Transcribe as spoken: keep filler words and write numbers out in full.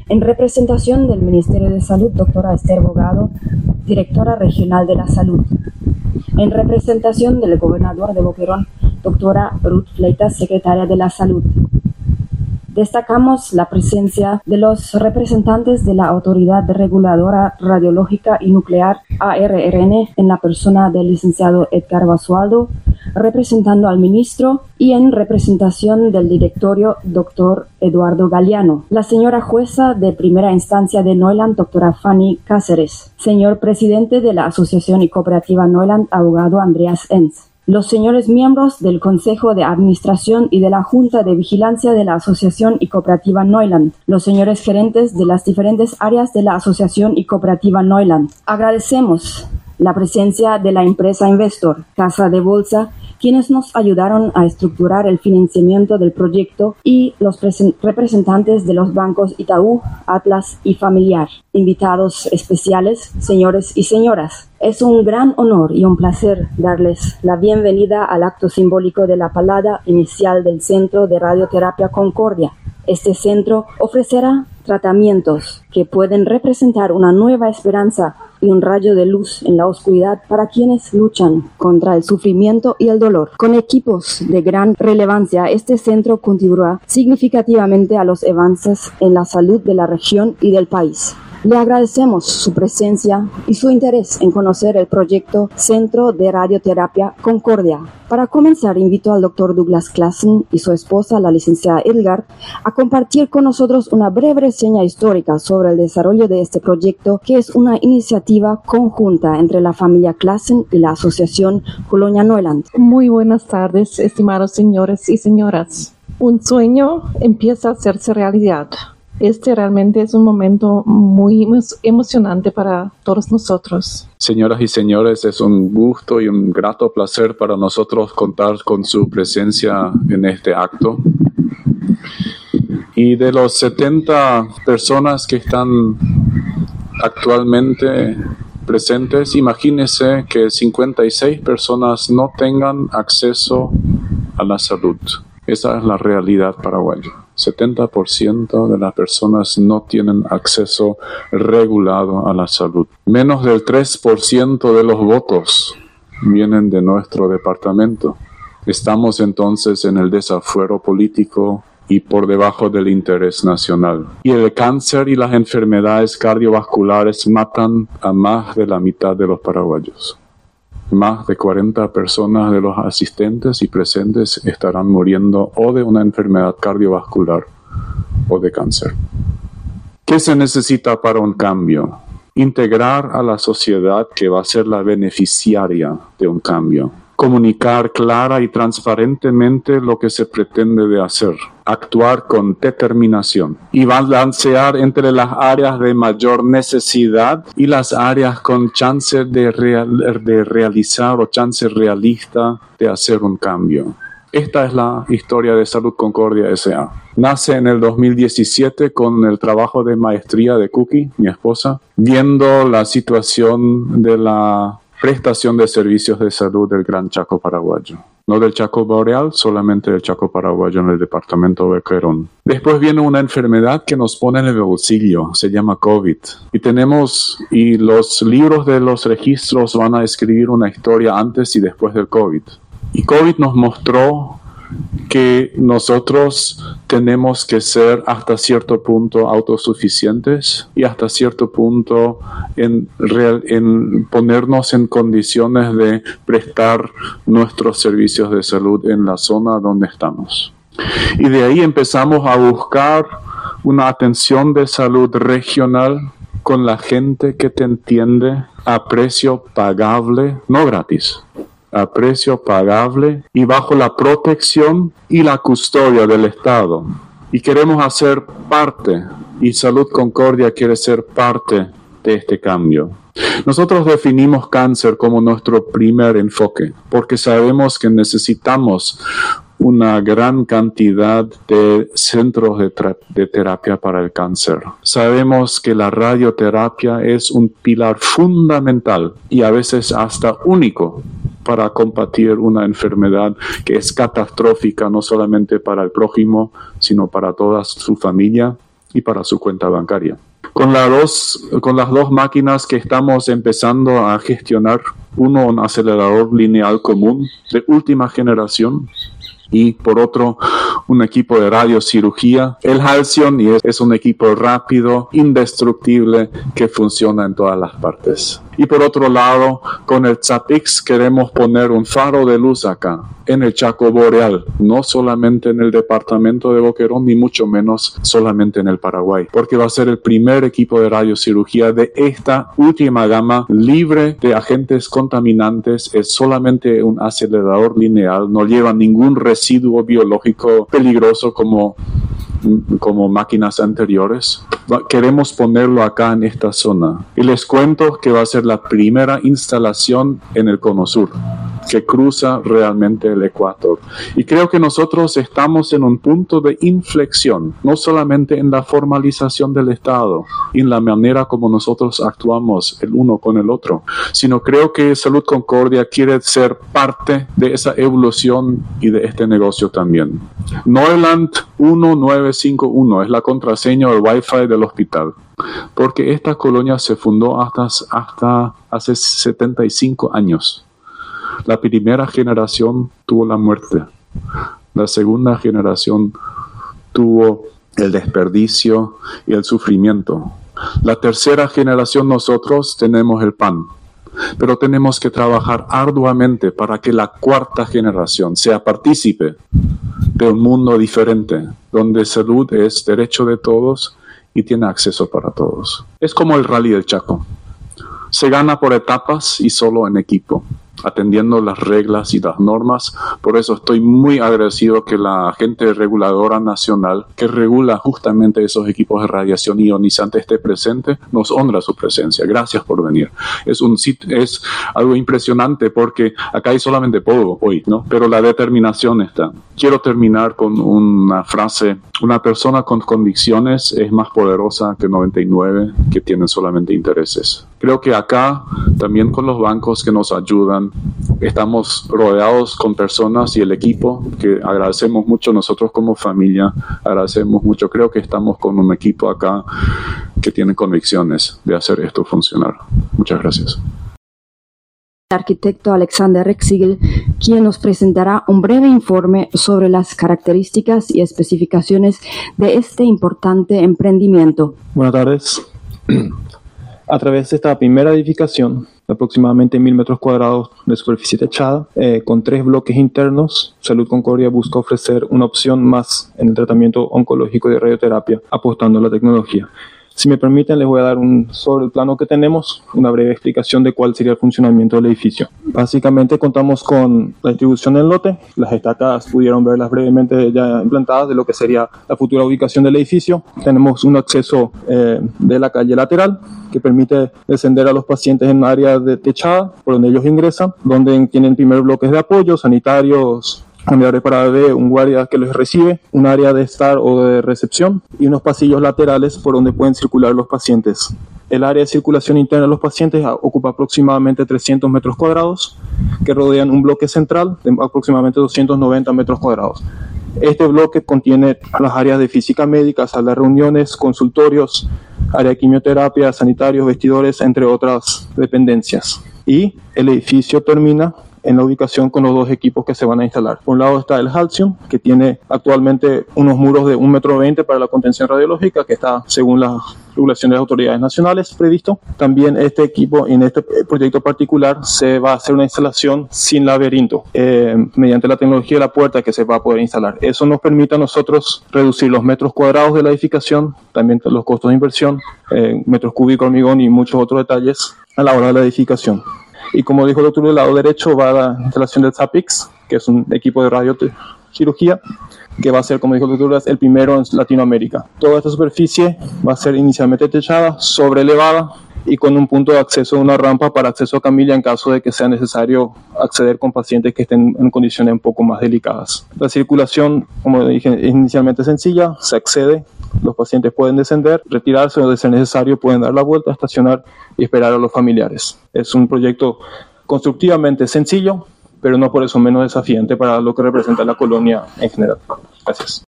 En representación del Ministerio de Salud, doctora Esther Bogado, directora regional de la Salud. En representación del gobernador de Boquerón, doctora Ruth Fleitas, secretaria de la Salud. Destacamos la presencia de los representantes de la Autoridad Reguladora Radiológica y Nuclear, A R R N, en la persona del licenciado Edgar Basualdo, representando al ministro, y en representación del directorio, doctor Eduardo Galeano. La señora jueza de primera instancia de Neuland, doctora Fanny Cáceres. Señor presidente de la Asociación y Cooperativa Neuland, abogado Andreas Enz. Los señores miembros del Consejo de Administración y de la Junta de Vigilancia de la Asociación y Cooperativa Neuland, los señores gerentes de las diferentes áreas de la Asociación y Cooperativa Neuland. Agradecemos la presencia de la empresa Investor, Casa de Bolsa, quienes nos ayudaron a estructurar el financiamiento del proyecto, y los representantes de los bancos Itaú, Atlas y Familiar. Invitados especiales, señores y señoras, es un gran honor y un placer darles la bienvenida al acto simbólico de la palada inicial del Centro de Radioterapia Concordia. Este centro ofrecerá tratamientos que pueden representar una nueva esperanza y un rayo de luz en la oscuridad para quienes luchan contra el sufrimiento y el dolor. Con equipos de gran relevancia, este centro contribuirá significativamente a los avances en la salud de la región y del país. Le agradecemos su presencia y su interés en conocer el proyecto Centro de Radioterapia Concordia. Para comenzar, invito al doctor Douglas Claassen y su esposa, la licenciada Edgar, a compartir con nosotros una breve reseña histórica sobre el desarrollo de este proyecto, que es una iniciativa conjunta entre la familia Claassen y la Asociación Colonia Neuland. Muy buenas tardes, estimados señores y señoras. Un sueño empieza a hacerse realidad. Este realmente es un momento muy emocionante para todos nosotros. Señoras y señores, es un gusto y un grato placer para nosotros contar con su presencia en este acto. Y de los setenta personas que están actualmente presentes, imagínense que cincuenta y seis personas no tengan acceso a la salud. Esa es la realidad paraguaya. setenta por ciento de las personas no tienen acceso regulado a la salud. Menos del tres por ciento de los votos vienen de nuestro departamento. Estamos entonces en el desafuero político y por debajo del interés nacional. Y el cáncer y las enfermedades cardiovasculares matan a más de la mitad de los paraguayos. Más de cuarenta personas de los asistentes y presentes estarán muriendo o de una enfermedad cardiovascular o de cáncer. ¿Qué se necesita para un cambio? Integrar a la sociedad que va a ser la beneficiaria de un cambio. Comunicar clara y transparentemente lo que se pretende de hacer. Actuar con determinación y balancear entre las áreas de mayor necesidad y las áreas con chance de, real, de realizar o chance realista de hacer un cambio. Esta es la historia de Salud Concordia S A Nace en el dos mil diecisiete con el trabajo de maestría de Cookie, mi esposa, viendo la situación de la prestación de servicios de salud del Gran Chaco paraguayo. No del Chaco boreal, solamente del Chaco paraguayo en el departamento de Boquerón. Después viene una enfermedad que nos pone en el bolsillo, se llama COVID. Y tenemos, y los libros de los registros van a escribir una historia antes y después del COVID. Y COVID nos mostró que nosotros tenemos que ser hasta cierto punto autosuficientes y hasta cierto punto en, real, en ponernos en condiciones de prestar nuestros servicios de salud en la zona donde estamos. Y de ahí empezamos a buscar una atención de salud regional con la gente que te entiende a precio pagable, no gratis, a precio pagable y bajo la protección y la custodia del Estado. Y queremos hacer parte, y Salud Concordia quiere ser parte de este cambio. Nosotros definimos cáncer como nuestro primer enfoque, porque sabemos que necesitamos una gran cantidad de centros de, tra- de terapia para el cáncer. Sabemos que la radioterapia es un pilar fundamental y a veces hasta único para combatir una enfermedad que es catastrófica no solamente para el prójimo, sino para toda su familia y para su cuenta bancaria. Con, la dos, con las dos máquinas que estamos empezando a gestionar, uno un acelerador lineal común de última generación y por otro un equipo de radiocirugía, el Halcyon, y es, es un equipo rápido, indestructible, que funciona en todas las partes. Y por otro lado, con el ZAPIX queremos poner un faro de luz acá, en el Chaco Boreal, no solamente en el departamento de Boquerón, ni mucho menos solamente en el Paraguay, porque va a ser el primer equipo de radiocirugía de esta última gama, libre de agentes contaminantes, es solamente un acelerador lineal, no lleva ningún residuo biológico peligroso como como máquinas anteriores. Queremos ponerlo acá en esta zona. Y les cuento que va a ser la primera instalación en el Cono Sur, que cruza realmente el Ecuador. Y creo que nosotros estamos en un punto de inflexión, no solamente en la formalización del Estado y en la manera como nosotros actuamos el uno con el otro, sino creo que Salud Concordia quiere ser parte de esa evolución y de este negocio también. Neuland uno nueve cinco uno es la contraseña o el Wi-Fi del hospital, porque esta colonia se fundó hasta, hasta hace setenta y cinco años. La primera generación tuvo la muerte, la segunda generación tuvo el desperdicio y el sufrimiento. La tercera generación nosotros tenemos el pan, pero tenemos que trabajar arduamente para que la cuarta generación sea partícipe de un mundo diferente, donde salud es derecho de todos y tiene acceso para todos. Es como el Rally del Chaco. Se gana por etapas y solo en equipo, atendiendo las reglas y las normas. Por eso estoy muy agradecido que la agente reguladora nacional que regula justamente esos equipos de radiación ionizante esté presente, nos honra su presencia. Gracias por venir. Es un es algo impresionante porque acá hay solamente polvo hoy, ¿no? Pero la determinación está. Quiero terminar con una frase: una persona con convicciones es más poderosa que noventa y nueve que tienen solamente intereses. Creo que acá, también con los bancos que nos ayudan, estamos rodeados con personas y el equipo que agradecemos mucho nosotros como familia, agradecemos mucho. Creo que estamos con un equipo acá que tiene convicciones de hacer esto funcionar. Muchas gracias. El arquitecto Alexander Rexigel, quien nos presentará un breve informe sobre las características y especificaciones de este importante emprendimiento. Buenas tardes. A través de esta primera edificación, de aproximadamente mil metros cuadrados de superficie techada, eh, con tres bloques internos, Salud Concordia busca ofrecer una opción más en el tratamiento oncológico de radioterapia, apostando a la tecnología. Si me permiten, les voy a dar un, sobre el plano que tenemos, una breve explicación de cuál sería el funcionamiento del edificio. Básicamente contamos con la distribución del lote. Las estacas pudieron verlas brevemente ya implantadas de lo que sería la futura ubicación del edificio. Tenemos un acceso eh, de la calle lateral que permite descender a los pacientes en un área de techada por donde ellos ingresan, donde tienen primer bloques de apoyo, sanitarios, unidades para bebé, un guardia que los recibe, un área de estar o de recepción y unos pasillos laterales por donde pueden circular los pacientes. El área de circulación interna de los pacientes ocupa aproximadamente trescientos metros cuadrados que rodean un bloque central de aproximadamente doscientos noventa metros cuadrados. Este bloque contiene las áreas de física médica, sala de reuniones, consultorios, área de quimioterapia, sanitarios, vestidores, entre otras dependencias. Y el edificio termina en la ubicación con los dos equipos que se van a instalar. Por un lado está el Halcyon, que tiene actualmente unos muros de un metro veinte para la contención radiológica, que está según las regulaciones de las autoridades nacionales previsto. También este equipo, en este proyecto particular, se va a hacer una instalación sin laberinto, eh, mediante la tecnología de la puerta que se va a poder instalar. Eso nos permite a nosotros reducir los metros cuadrados de la edificación, también los costos de inversión, eh, metros cúbicos, hormigón y muchos otros detalles a la hora de la edificación. Y como dijo el doctor, del lado derecho va la instalación del ZAPIX, que es un equipo de radiocirugía, que va a ser, como dijo el doctor, el primero en Latinoamérica. Toda esta superficie va a ser inicialmente techada, sobrelevada y con un punto de acceso de una rampa para acceso a camilla en caso de que sea necesario acceder con pacientes que estén en condiciones un poco más delicadas. La circulación, como dije, es inicialmente sencilla, se accede, los pacientes pueden descender, retirarse o de ser necesario pueden dar la vuelta, estacionar y esperar a los familiares. Es un proyecto constructivamente sencillo, pero no por eso menos desafiante para lo que representa la colonia en general. Gracias.